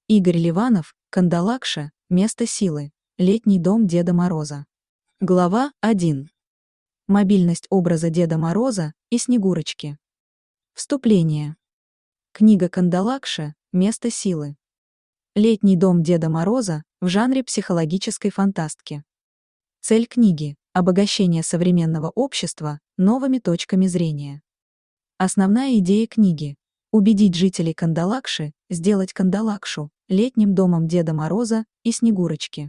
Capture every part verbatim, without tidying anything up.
Игорь Ливанов, Кандалакша, место силы. Летний дом Деда Мороза. Глава один. Мобильность образа Деда Мороза и Снегурочки. Вступление. Книга Кандалакша, место силы. Летний дом Деда Мороза в жанре психологической фантастики. Цель книги – обогащение современного общества новыми точками зрения. Основная идея книги – убедить жителей Кандалакши сделать Кандалакшу летним домом Деда Мороза и Снегурочки.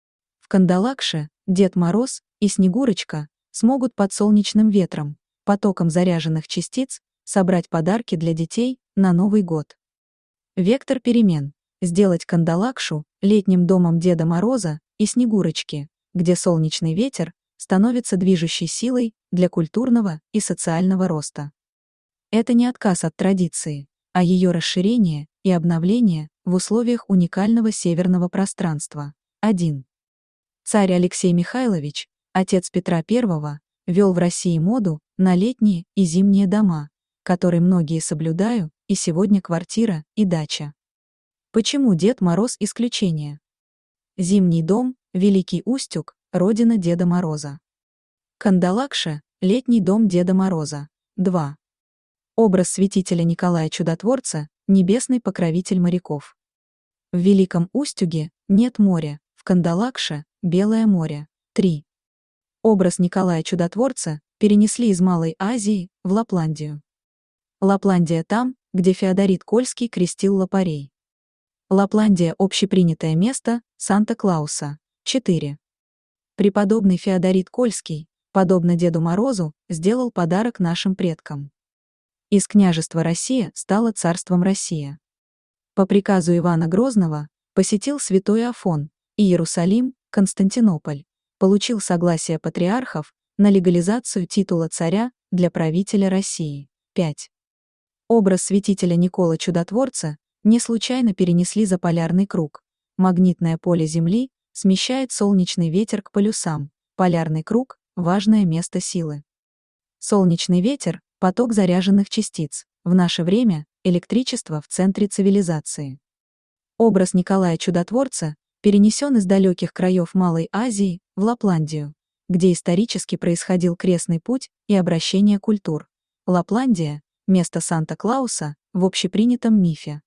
В Кандалакше Дед Мороз и Снегурочка смогут под солнечным ветром, потоком заряженных частиц, собрать подарки для детей на Новый год. Вектор перемен – сделать Кандалакшу летним домом Деда Мороза и Снегурочки, где солнечный ветер становится движущей силой для культурного и социального роста. Это не отказ от традиции, а ее расширение и обновление в условиях уникального северного пространства. один. Царь Алексей Михайлович, отец Петра Первого, ввел в России моду на летние и зимние дома, которые многие соблюдают, и сегодня квартира и дача. Почему Дед Мороз исключение? Зимний дом, Великий Устюг, родина Деда Мороза. Кандалакша, летний дом Деда Мороза. два. Образ святителя Николая Чудотворца, небесный покровитель моряков. В Великом Устюге нет моря, в Кандалакше – Белое море. три. Образ Николая Чудотворца перенесли из Малой Азии в Лапландию. Лапландия там, где Феодорит Кольский крестил лопарей. Лапландия – общепринятое место Санта-Клауса. четыре. Преподобный Феодорит Кольский, подобно Деду Морозу, сделал подарок нашим предкам. Из княжества Россия стало царством Россия. По приказу Ивана Грозного посетил святой Афон, Иерусалим, Константинополь, получил согласие патриархов на легализацию титула царя для правителя России. пять. Образ святителя Никола Чудотворца не случайно перенесли за полярный круг. Магнитное поле Земли смещает солнечный ветер к полюсам, полярный круг – важное место силы. Солнечный ветер – поток заряженных частиц, в наше время – электричество в центре цивилизации. Образ Николая Чудотворца перенесен из далеких краев Малой Азии в Лапландию, где исторически происходил крестный путь и обращение культур. Лапландия – место Санта-Клауса в общепринятом мифе.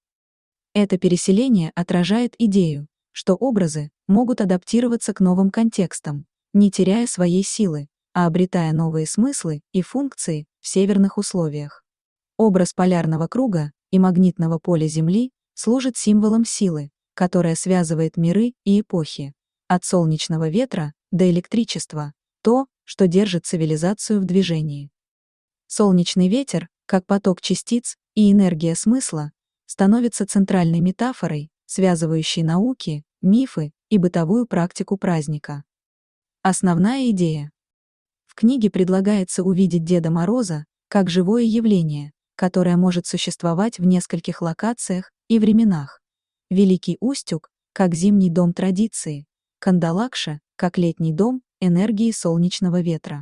Это переселение отражает идею, что образы могут адаптироваться к новым контекстам, не теряя своей силы, а обретая новые смыслы и функции в северных условиях. Образ полярного круга и магнитного поля Земли служит символом силы, которая связывает миры и эпохи, от солнечного ветра до электричества, то, что держит цивилизацию в движении. Солнечный ветер, как поток частиц и энергия смысла, становится центральной метафорой, связывающей науки, мифы и бытовую практику праздника. Основная идея. В книге предлагается увидеть Деда Мороза как живое явление, которое может существовать в нескольких локациях и временах. Великий Устюг – как зимний дом традиции, Кандалакша – как летний дом энергии солнечного ветра.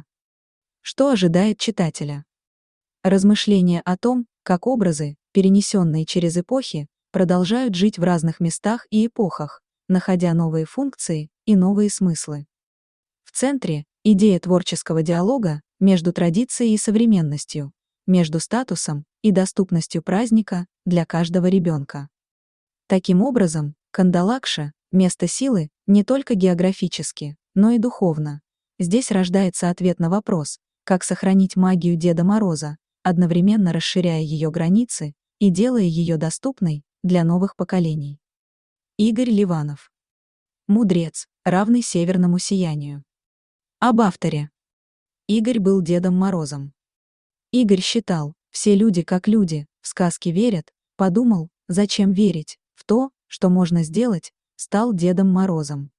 Что ожидает читателя? Размышления о том, как образы, перенесенные через эпохи, продолжают жить в разных местах и эпохах, находя новые функции и новые смыслы. В центре – идея творческого диалога между традицией и современностью, между статусом и доступностью праздника для каждого ребенка. Таким образом, Кандалакша – место силы не только географически, но и духовно. Здесь рождается ответ на вопрос, как сохранить магию Деда Мороза, одновременно расширяя ее границы и делая ее доступной для новых поколений. Игорь Ливанов. Мудрец, равный северному сиянию. Об авторе. Игорь был Дедом Морозом. Игорь считал, все люди как люди, в сказки верят, подумал, зачем верить в то, что можно сделать, стал Дедом Морозом.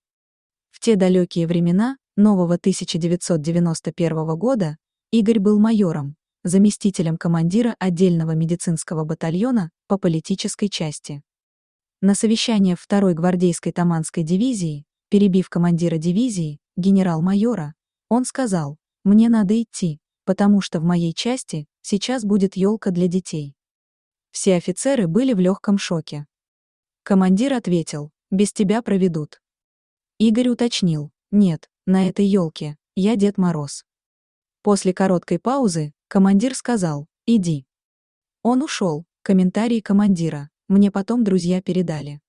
В те далекие времена, нового тысяча девятьсот девяносто первого года, Игорь был майором, заместителем командира отдельного медицинского батальона по политической части. На совещание второй гвардейской Таманской дивизии, перебив командира дивизии, генерал-майора, он сказал: «Мне надо идти, потому что в моей части сейчас будет елка для детей». Все офицеры были в легком шоке. Командир ответил: без тебя проведут. Игорь уточнил: нет, на этой елке я Дед Мороз. После короткой паузы командир сказал: иди. Он ушел. Комментарий командира мне потом друзья передали.